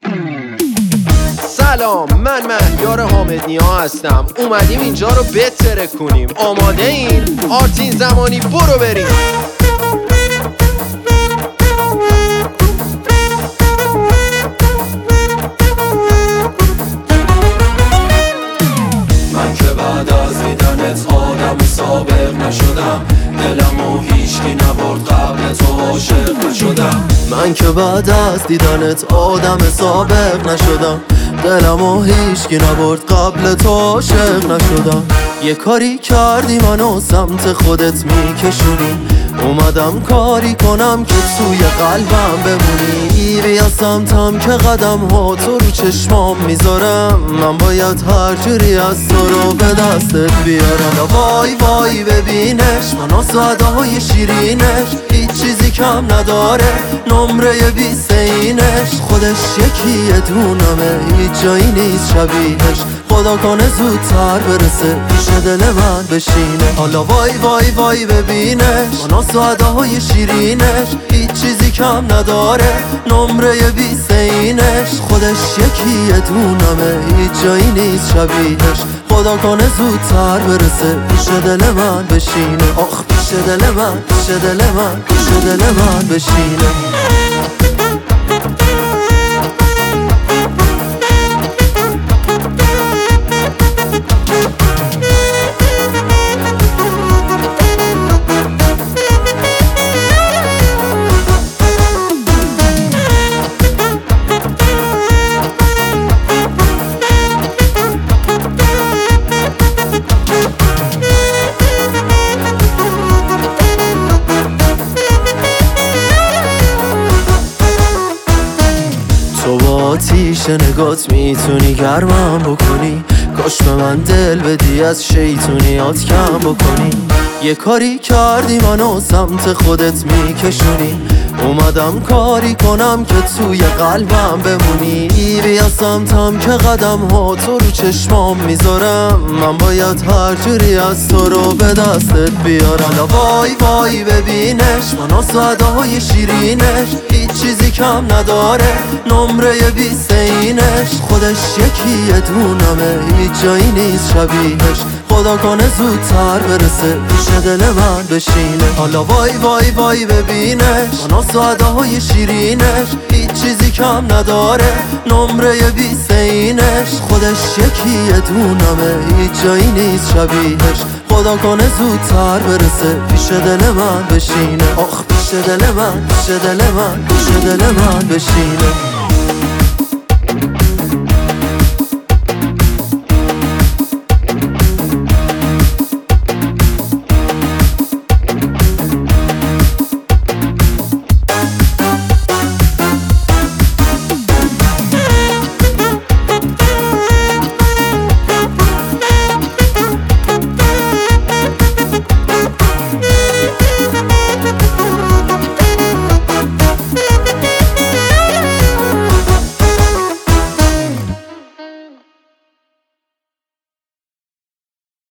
سلام، من مهیار حامدنیا هستم. اومدیم اینجا رو بتره کنیم. آماده این؟ آرتین زمانی برو بریم. من که بعد از دیدنت آدم سابق نشدم، دلمو هیچکی نبرد قبل تو عاشق نشدم. من که بعد از دیدنت آدم سابق نشدم، دلمو هیچکی نبرد قبل تو عاشق نشدم. یه کاری کردی منو سمت خودت میکشونی، اومدم کاری کنم که توی قلبم بمونی. بیا سمتم که قدم ها تو رو چشمام میذارم، من باید هر جوری از تو رو به دستت بیارم. وای وای ببینش منو ساده های شیرینش، هیچ چیزی کم نداره نمره 20 اینش. خودش یکیه دونمه هیچ جایی نیست شبیهش، خدا کنه زودتر برسه پیش دل من بشینه. حالا وای وای وای ببینش منو ساده های شیرینش، هیچ چیزی کم نداره نمره 20 اینش. خودش یکیه دونمه هیچ جایی نیست شبیهش، خدا کنه زودتر برسه پیش دل من بشینه. آخ پیش دل من، پیش دل من، پیش دل من بشینه. تو با آتیش نگات میتونی گرمم بکنی، کاش به من دل بدی از شیطونیات کم بکنی. یه کاری کردی منو سمت خودت میکشونی، اومدم کاری کنم که توی قلبم بمونی. بیا سمتم که قدم ها تو رو چشمام میذارم، من باید هر جوری از تو رو به دستت بیارم. وای وای ببینش منو ساده های شیرینش، هیچ چیزی کم نداره نمره 20 اینش. خودش یکیه دونمه هیچ جایی نیست شبیهش، خدا کنه زودتر برسه پیش دل من بشینه. حالا وای وای وای ببینش منو ساده های شیرینش، هیچ چیزی کم نداره نمره 20 اینش. خودش یکیه دونمه هیچ جایی نیست شبیهش، خدا کنه زودتر برسه پیش دل من بشینه. آخ پیش دل من، پیش دل من، پیش دل من بشینه.